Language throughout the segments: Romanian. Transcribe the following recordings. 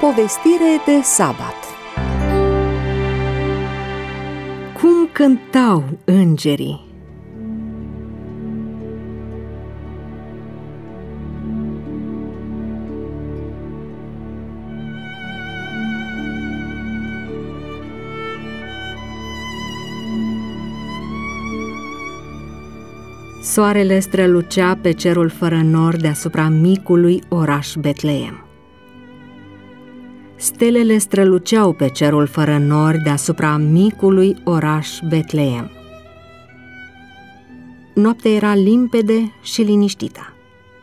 povestire de sabat. Cum cântau îngerii! Soarele strălucea pe cerul fără nori deasupra micului oraș Betleem. Stelele străluceau pe cerul fără nori deasupra micului oraș Betleem. Noaptea era limpede și liniștită.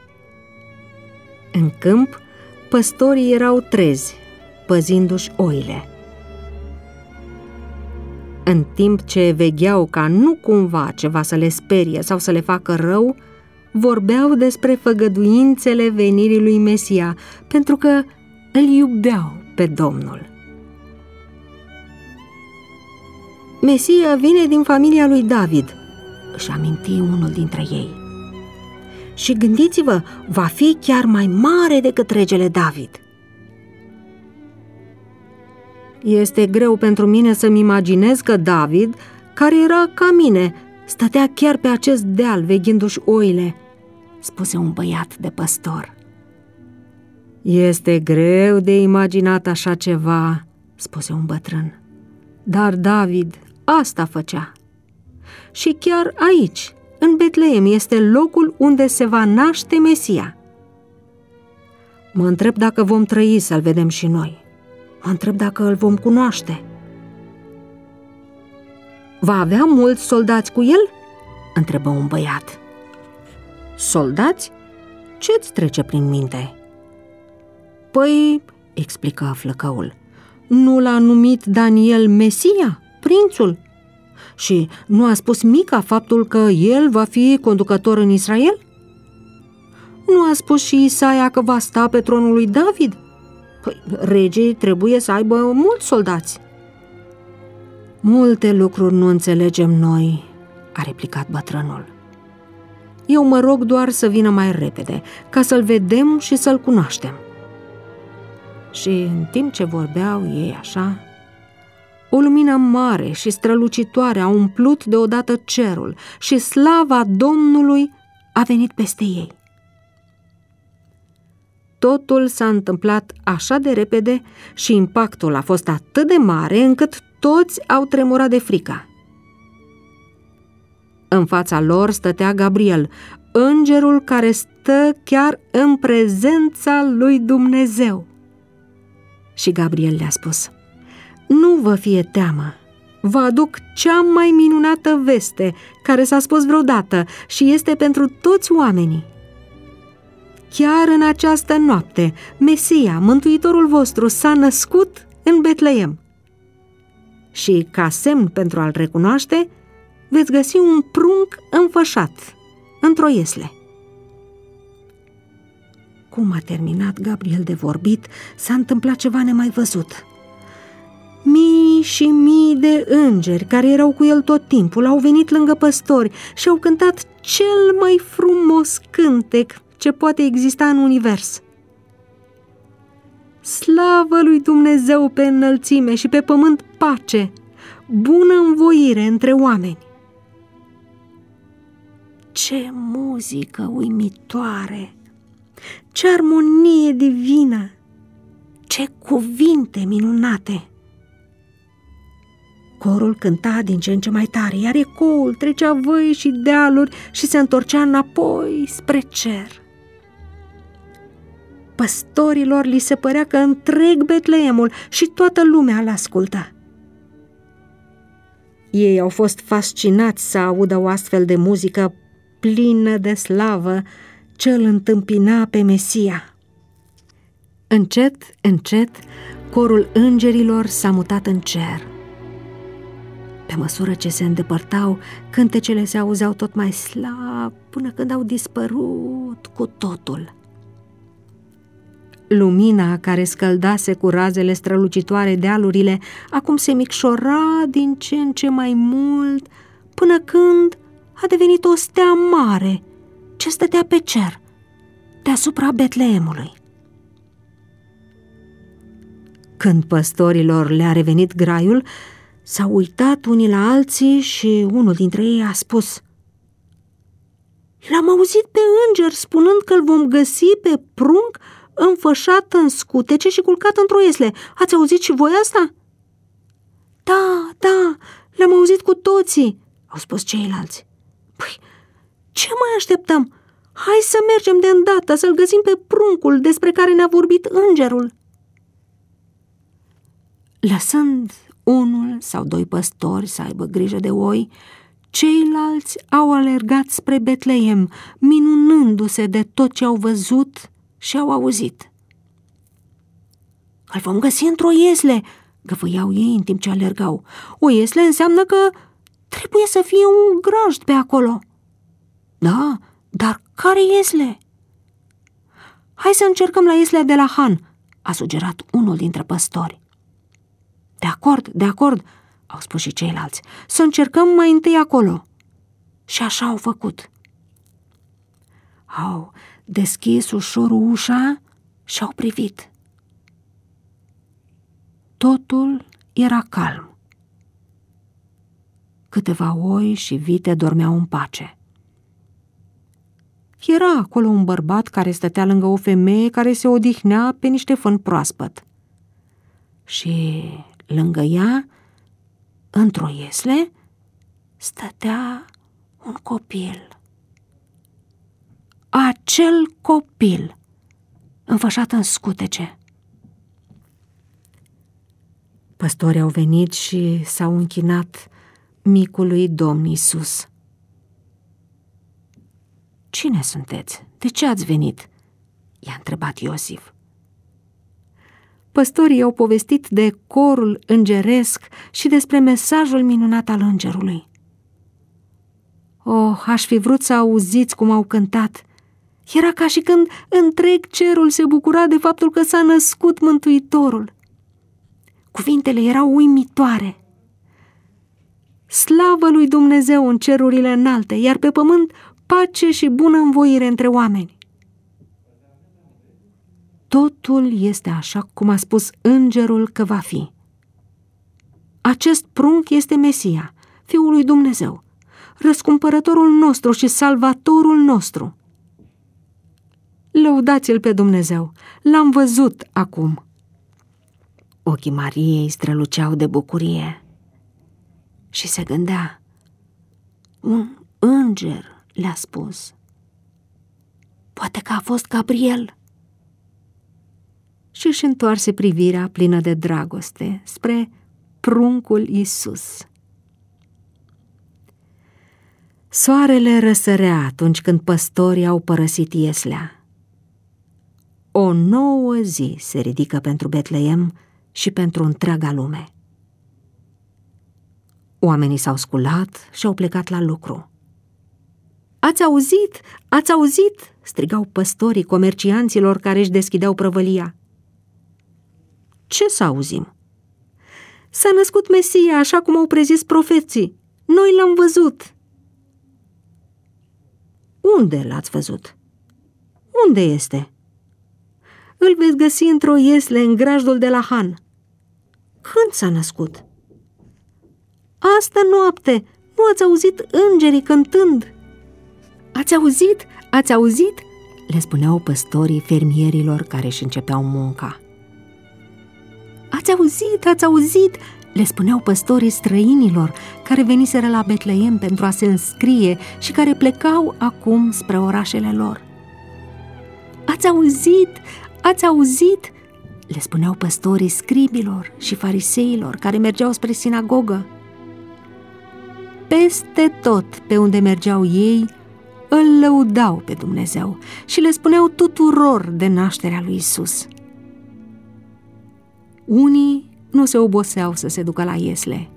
În câmp, păstorii erau trezi, păzindu-și oile. În timp ce vegheau ca nu cumva ceva să le sperie sau să le facă rău, vorbeau despre făgăduințele venirii lui Mesia, pentru că îl iubeau pe Domnul. Mesia vine din familia lui David, își aminti unul dintre ei. Și gândiți-vă, va fi chiar mai mare decât regele David. Este greu pentru mine să-mi imaginez că David, care era ca mine, stătea chiar pe acest deal veghindu-și oile, spuse un băiat de păstor. Este greu de imaginat așa ceva, spuse un bătrân. Dar David asta făcea. Și chiar aici, în Betleem, este locul unde se va naște Mesia. Mă întreb dacă vom trăi să-l vedem și noi. Mă întreb dacă îl vom cunoaște. Va avea mulți soldați cu el? Întrebă un băiat. Soldați? Ce-ți trece prin minte? Păi, explică flăcăul, nu l-a numit Daniel Mesia, prințul? Și nu a spus Mica faptul că el va fi conducător în Israel? Nu a spus și Isaia că va sta pe tronul lui David? Păi, regii trebuie să aibă mulți soldați. Multe lucruri nu înțelegem noi, a replicat bătrânul. Eu mă rog doar să vină mai repede, ca să-l vedem și să-l cunoaștem. Și în timp ce vorbeau ei așa, o lumină mare și strălucitoare a umplut deodată cerul și slava Domnului a venit peste ei. Totul s-a întâmplat așa de repede și impactul a fost atât de mare încât toți au tremurat de frică. În fața lor stătea Gabriel, îngerul care stă chiar în prezența lui Dumnezeu. Și Gabriel le-a spus: nu vă fie teamă, vă aduc cea mai minunată veste care s-a spus vreodată și este pentru toți oamenii. Chiar în această noapte, Mesia, Mântuitorul vostru, s-a născut în Betleem. Și, ca semn pentru a-l recunoaște, veți găsi un prunc înfășat într-o iesle. Cum a terminat Gabriel de vorbit, s-a întâmplat ceva nemai văzut. Mii și mii de îngeri care erau cu el tot timpul au venit lângă păstori și au cântat cel mai frumos cântec ce poate exista în univers. Slavă lui Dumnezeu pe înălțime și pe pământ pace, bună învoire între oameni. Ce muzică uimitoare! Ce armonie divină! Ce cuvinte minunate! Corul cânta din ce în ce mai tare, iar ecoul trecea văi și dealuri și se întorcea înapoi spre cer. Păstorilor li se părea că întreg Betleemul și toată lumea l-ascultă. Ei au fost fascinați să audă o astfel de muzică plină de slavă ce îl întâmpina pe Mesia. Încet, încet, corul îngerilor s-a mutat în cer. Pe măsură ce se îndepărtau, cântecele se auzeau tot mai slab, până când au dispărut cu totul. Lumina care scăldase cu razele strălucitoare dealurile acum se micșora din ce în ce mai mult, până când a devenit o stea mare ce stătea pe cer, deasupra Betleemului. Când păstorilor le-a revenit graiul, s-au uitat unii la alții și unul dintre ei a spus: L-am auzit pe înger spunând că îl vom găsi pe prunc înfășat în scutece și culcat într-o iesle. Ați auzit și voi asta? Da, le-am auzit cu toții, au spus ceilalți. Păi, ce mai așteptăm? Hai să mergem de îndată să-l găsim pe pruncul despre care ne-a vorbit îngerul. Lăsând unul sau doi păstori să aibă grijă de oi, ceilalți au alergat spre Betleem, minunându-se de tot ce au văzut și au auzit. Îl vom găsi într-o iesle, găfăiau ei în timp ce alergau. O iesle înseamnă că trebuie să fie un grajd pe acolo. Da, dar care iesle? Hai să încercăm la ieslea de la Han, a sugerat unul dintre păstori. De acord, au spus și ceilalți. Să încercăm mai întâi acolo. Și așa au făcut. Au deschis ușor ușa și au privit. Totul era calm. Câteva oi și vite dormeau în pace. Era acolo un bărbat care stătea lângă o femeie care se odihnea pe niște fân proaspăt. Și lângă ea, într-o iesle, stătea un copil. Acel copil, înfășat în scutece. Păstorii au venit și s-au închinat micului Domn Iisus. Cine sunteți? De ce ați venit? I-a întrebat Iosif. Păstorii au povestit de corul îngeresc și despre mesajul minunat al îngerului. Oh, aș fi vrut să auziți cum au cântat. Era ca și când întreg cerul se bucura de faptul că s-a născut Mântuitorul. Cuvintele erau uimitoare. Slavă lui Dumnezeu în cerurile înalte, iar pe pământ pace și bunăînvoire între oameni. Totul este așa cum a spus îngerul că va fi. Acest prunc este Mesia, Fiul lui Dumnezeu, răscumpărătorul nostru și salvatorul nostru. Lăudați-l pe Dumnezeu, l-am văzut acum. Ochii Mariei străluceau de bucurie și se gândea: un înger le-a spus. Poate că a fost Gabriel. Și își întoarse privirea plină de dragoste spre pruncul Iisus. Soarele răsărea atunci când păstorii au părăsit ieslea. O nouă zi se ridică pentru Betleem și pentru întreaga lume. Oamenii s-au sculat și au plecat la lucru. Ați auzit? Ați auzit?" strigau păstorii comercianților care își deschideau prăvălia. Ce să auzim? S-a născut Mesia, așa cum au prezis profeții. Noi l-am văzut. Unde l-ați văzut? Unde este? Îl veți găsi într-o iesle în grajdul de la Han. Când s-a născut? Astă noapte. Nu ați auzit îngerii cântând? Ați auzit? Ați auzit? Le spuneau păstorii fermierilor care își începeau munca. Ați auzit? Ați auzit? Le spuneau păstorii străinilor care veniseră la Betleem pentru a se înscrie și care plecau acum spre orașele lor. Ați auzit? Ați auzit? Le spuneau păstorii scribilor și fariseilor care mergeau spre sinagogă. Peste tot pe unde mergeau ei, îl lăudau pe Dumnezeu și le spuneau tuturor de nașterea lui Iisus. Unii nu se oboseau să se ducă la iesle.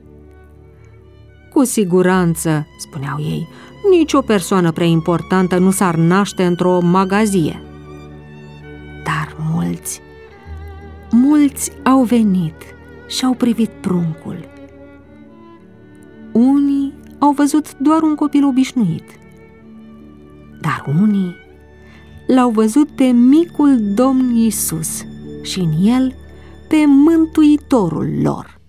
Cu siguranță, spuneau ei, nicio persoană prea importantă nu s-ar naște într-o magazie. Dar mulți au venit și au privit pruncul. Unii au văzut doar un copil obișnuit, dar unii l-au văzut pe micul Domn Iisus și în el pe Mântuitorul lor.